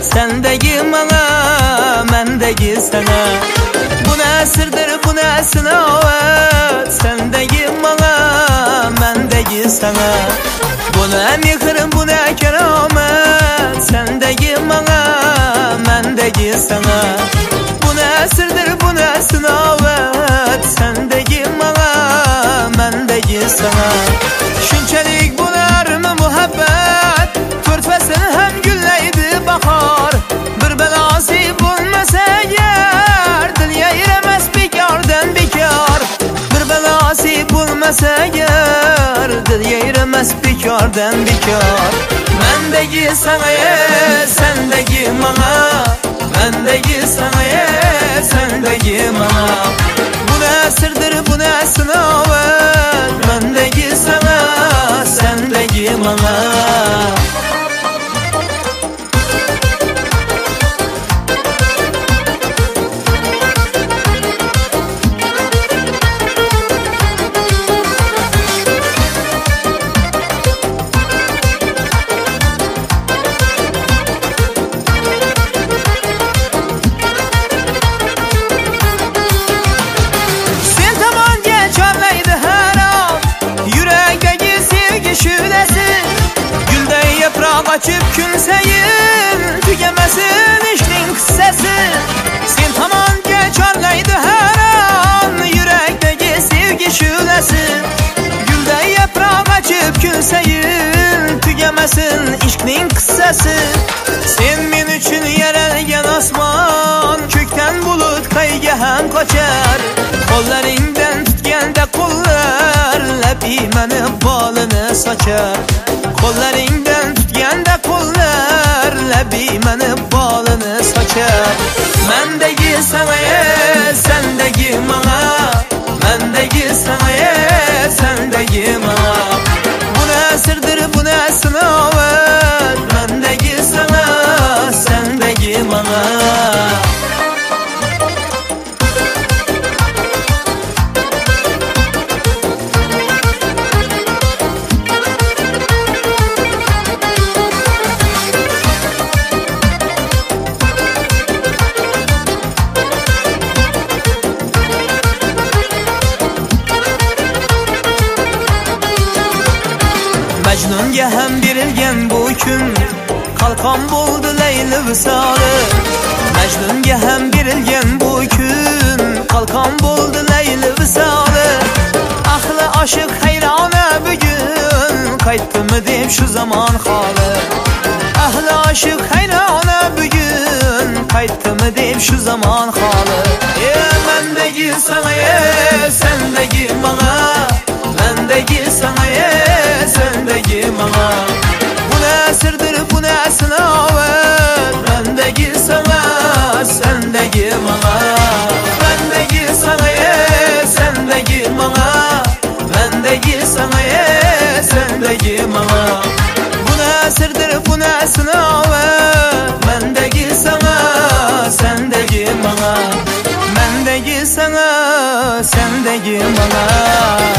sendagi bana, mendagi sana. Bu ne sırdır, bu ne sınavet, sendagi bana, mendagi sana. Bu ne mihrim, bu ne keramet, sendagi bana, mendagi sana. Bu ne sırdır, bu ne sınavet, sendagi bana, mendagi sana. Şunçalik bular mı muhabbet, törtfesin hem gülleydi bahar. Bir belası bulmasa eğer, dil yeyremez bekardan bekar. Bir belası bulmasa eğer, dil yeyremez bekardan bekar. Mendagi sana, sendagi bana, mendagi sana, sendagi bana. Bu ne sırdır, bu ne sınavet, mendagi sana, sendagi bana. Açıp künseyin, tügemesin işin kıssası. Sen tamam geçerleydi her an, yürekteki sevgi şülesi. Gülde yaprak açıp künseyin, tügemesin işin kıssası. Sen min üçün yerelgen asman, kökten bulut kayga hem kaçar. Kollarından tutganda kollar, lebi meni balını saçar. Kollarından tutganda kollar, lebi meni balını saçar. Mendagi sana, sendagi bana, mendagi sana, sendagi bana. Bu ne sırdır, bu ne sınavet, mendagi sana, sendagi bana. Mecnunga hem berilgen bu kun, kalkan buldu Leyli visali. Mecnunga hem berilgen bu kun, kalkan buldu Leyli visali. Ahli aşık hayrana bugün, kayıttı mı deyip şu zaman hali. Ahli aşık hayrana bugün, kayıttı mı deyip şu zaman hali. Mendagi sana, sendagi bana, mendagi sana, sendagi bana. Bu ne sırdır, bu ne sınavet, mendagi sana, sendagi bana. Mendagi sana, sendagi bana, mendagi sana, sendagi bana. Bu ne sırdır, bu ne sınavet, mendagi sana, sendagi bana. Mendagi sana, sendagi bana.